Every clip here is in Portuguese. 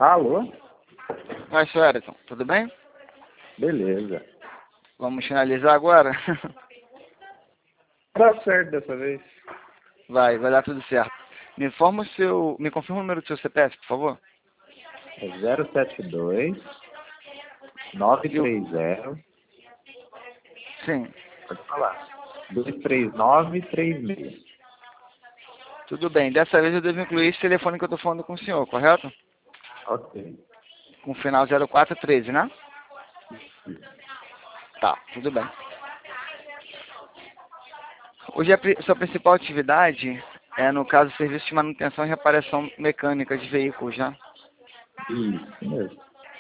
Alô? Oi, senhor Erickson, tudo bem? Beleza. Vamos finalizar agora? Dá certo dessa vez. Vai dar tudo certo. Me confirma o número do seu CPF, por favor. É 072 930. Sim, Pode falar. 23936. tudo bem. Dessa vez eu devo incluir esse telefone que eu estou falando com o senhor, correto? Ok. Com o final 0413, né? Tá, tudo bem. Hoje sua principal atividade é, no caso, serviço de manutenção e reparação mecânica de veículos, né? Isso mesmo.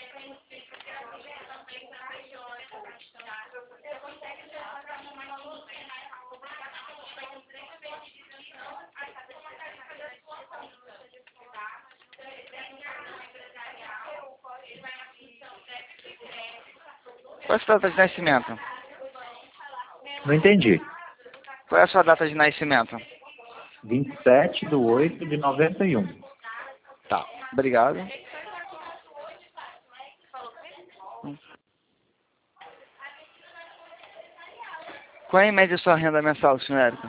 Qual é a sua data de nascimento? Não entendi. Qual é a sua data de nascimento? 27/8/91. Tá, obrigado. Qual é em média a sua renda mensal, senhor Érico?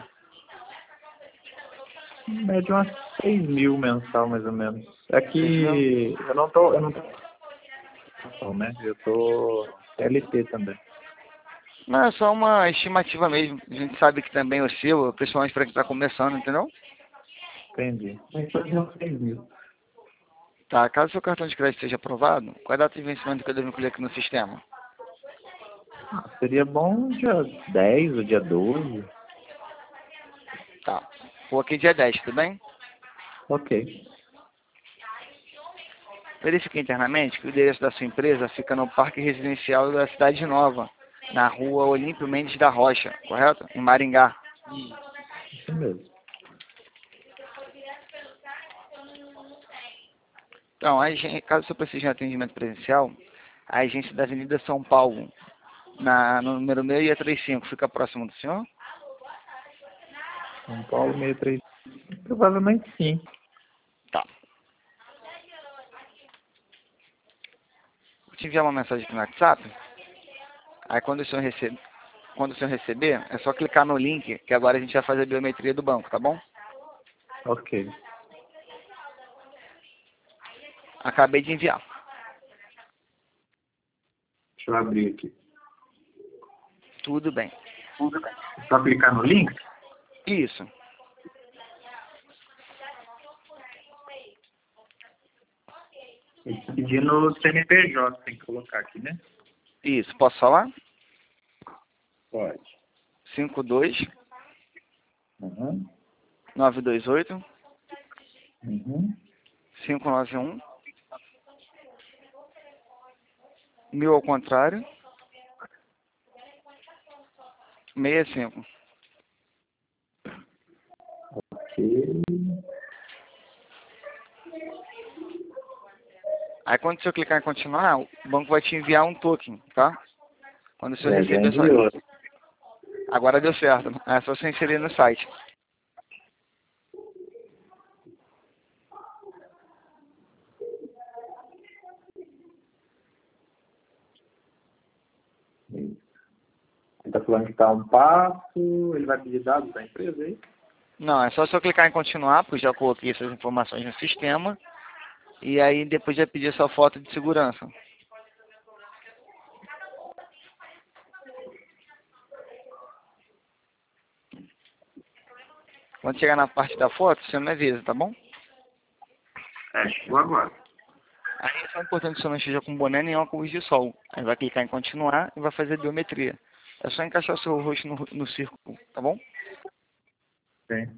Em média umas 6 mil mensal, mais ou menos. É 6 mil? que eu não tô, né? Eu tô CLT também. Não, é só uma estimativa mesmo. A gente sabe que também oscila, principalmente para quem está começando, entendeu? Entendi. Mas fazer uns 6 mil. Tá, caso seu cartão de crédito seja aprovado, qual é a data de vencimento que eu devo incluir aqui no sistema? Seria bom dia 10 ou dia 12. Tá, vou aqui dia 10, tudo bem? Ok. Verifique internamente que o endereço da sua empresa fica no Parque Residencial da Cidade Nova, na rua Olímpio Mendes da Rocha, correto? Em Maringá. Isso mesmo. Então, caso você precise de um atendimento presencial, a agência da Avenida São Paulo, no número 635, fica próximo do senhor? São Paulo 63. Provavelmente sim. Tá. Vou te enviar uma mensagem aqui no WhatsApp. Aí quando o senhor receber, é só clicar no link, que agora a gente vai fazer a biometria do banco, tá bom? Ok. Acabei de enviar. Deixa eu abrir aqui. Tudo bem. Só clicar no link? Isso. Ele está pedindo o CNPJ, tem que colocar aqui, né? Isso. Posso falar? Pode. 52 Uhum. 928 Uhum. 591 1000 ao contrário 65. Ok. Aí quando o senhor clicar em continuar, o banco vai te enviar um token, tá? Quando o senhor Já receber só. enviou. Agora deu certo. É só você inserir no site. Ele está falando que está um passo, ele vai pedir dados da empresa aí? Não, é só o senhor clicar em continuar, porque já coloquei essas informações no sistema. E aí depois vai pedir sua foto de segurança. Quando chegar na parte da foto, você me avisa, tá bom? Chegou agora. Aí é só importante que você não esteja com boné nem óculos de sol. Aí vai clicar em continuar e vai fazer biometria. É só encaixar o seu rosto no círculo, tá bom? Sim.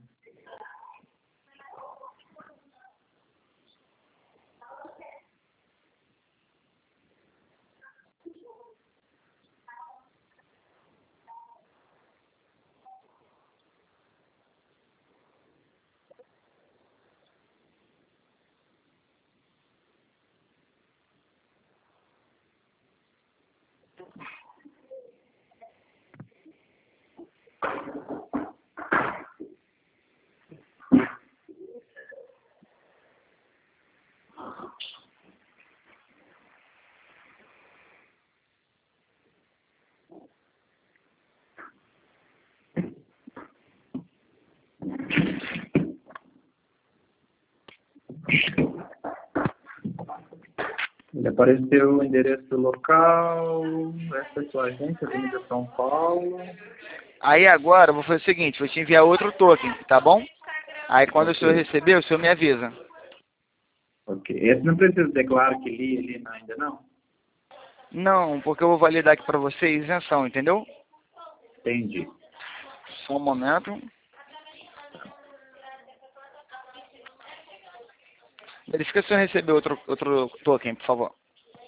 Ele apareceu o endereço do local, essa é a sua agência, Avenida São Paulo. Aí agora eu vou fazer o seguinte, vou te enviar outro token, tá bom? Aí quando o senhor Ok. receber, o senhor me avisa. Ok. Esse não precisa declarar que li ali ainda não? Não, porque eu vou validar aqui pra você isenção, entendeu? Entendi. Só um momento. Verifica se eu receber outro token, por favor.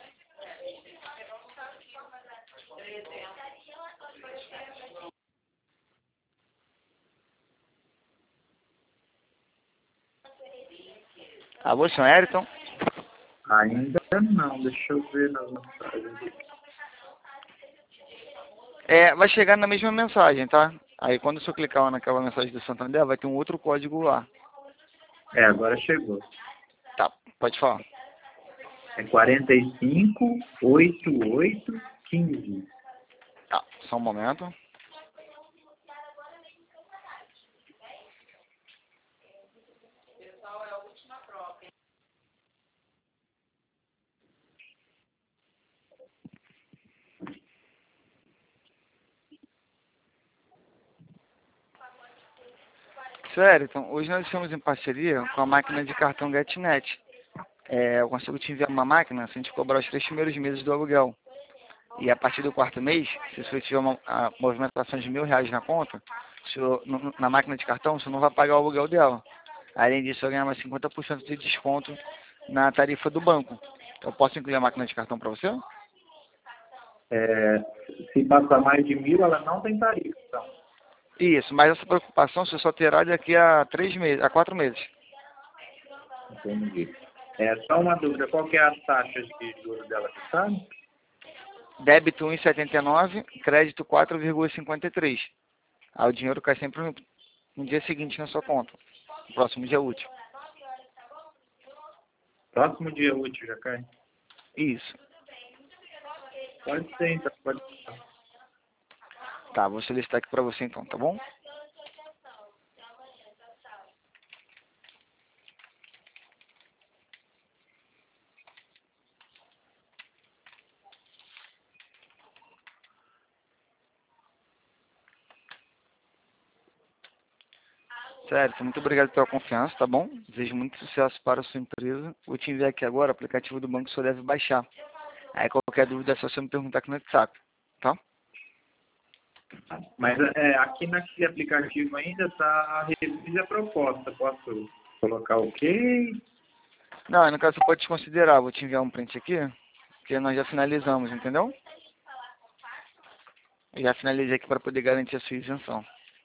Alô, senhor Ayrton? Ainda não, deixa eu ver nas mensagens. Vai chegar na mesma mensagem, tá? Aí quando o senhor clicar lá naquela mensagem do Santander, vai ter um outro código lá. Agora chegou. Tá, pode falar. É 458815. Tá, só um momento. Sério, então, hoje nós estamos em parceria com a máquina de cartão GetNet. Eu consigo te enviar uma máquina se a gente cobrar os 3 primeiros meses do aluguel. E a partir do quarto mês, se você tiver uma movimentação de R$ 1.000 na conta, na máquina de cartão, você não vai pagar o aluguel dela. Além disso, eu ganhar mais 50% de desconto na tarifa do banco. Eu posso incluir a máquina de cartão para você? Se passar mais de 1.000, ela não tem tarifa, então. Isso, mas essa preocupação você só terá daqui a 4 meses. Entendi. Só uma dúvida, qual que é as taxas de juros dela, você sabe? Débito 1,79, crédito 4,53. Aí o dinheiro cai sempre no dia seguinte na sua conta, no próximo dia útil. Próximo dia útil já cai? Isso. Pode ser, então. Pode ser. Tá, vou solicitar aqui para você então, tá bom? Certo, muito obrigado pela confiança, tá bom? Desejo muito sucesso para a sua empresa. Vou te enviar aqui agora o aplicativo do banco que o senhor deve baixar. Aí qualquer dúvida é só você me perguntar aqui no WhatsApp, tá? Mas aqui naquele aplicativo ainda está revisa a proposta. Posso colocar ok? Não, no caso você pode desconsiderar. Vou te enviar um print aqui, porque nós já finalizamos, entendeu? Eu já finalizei aqui para poder garantir a sua isenção.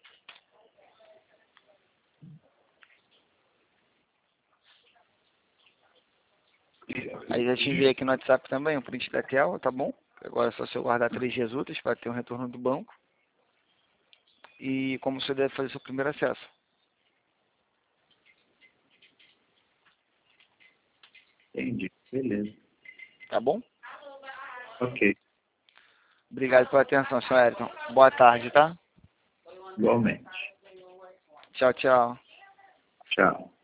Aí já te enviei aqui no WhatsApp também um print da tela, tá bom? Agora é só você guardar 3 dias úteis para ter um retorno do banco. E como você deve fazer seu primeiro acesso. Entendi. Beleza. Tá bom? Ok. Obrigado pela atenção, senhor Ayrton. Boa tarde, tá? Igualmente. Tchau, tchau. Tchau.